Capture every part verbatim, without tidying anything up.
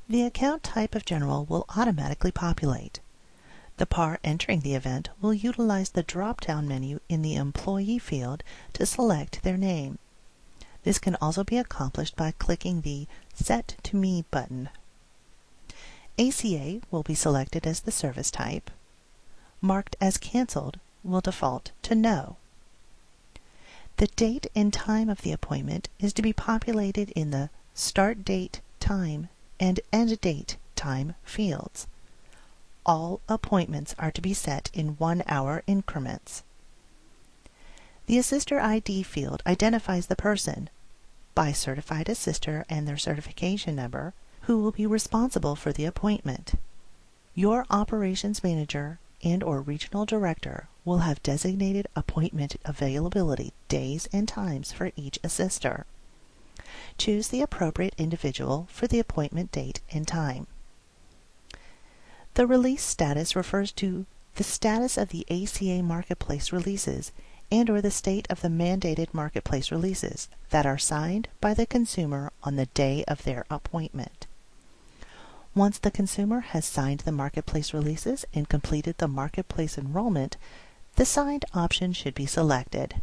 The account type of General will automatically populate. The P A R entering the event will utilize the drop-down menu in the Employee field to select their name. This can also be accomplished by clicking the Set to Me button. A C A will be selected as the service type. Marked as canceled will default to No. The date and time of the appointment is to be populated in the Start Date Time and End Date Time fields. All appointments are to be set in one-hour increments. The Assister I D field identifies the person, by certified assister and their certification number, who will be responsible for the appointment. Your operations manager and or regional director will have designated appointment availability days and times for each assister. Choose the appropriate individual for the appointment date and time. The release status refers to the status of the A C A Marketplace releases and or the state of the mandated Marketplace releases that are signed by the consumer on the day of their appointment. Once the consumer has signed the Marketplace releases and completed the Marketplace enrollment, the Signed option should be selected.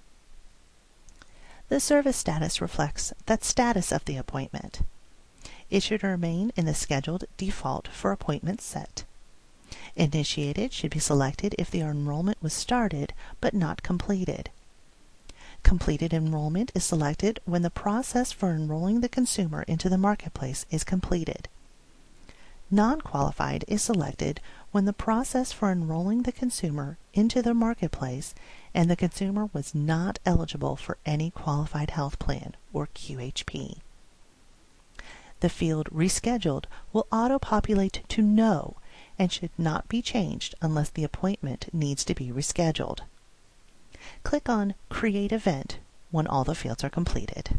The service status reflects the status of the appointment. It should remain in the scheduled default for appointments set. Initiated should be selected if the enrollment was started but not completed. Completed enrollment is selected when the process for enrolling the consumer into the Marketplace is completed. Non-qualified is selected when the process for enrolling the consumer into the Marketplace and the consumer was not eligible for any qualified health plan or Q H P. The field Rescheduled will auto-populate to No and should not be changed unless the appointment needs to be rescheduled. Click on Create Event when all the fields are completed.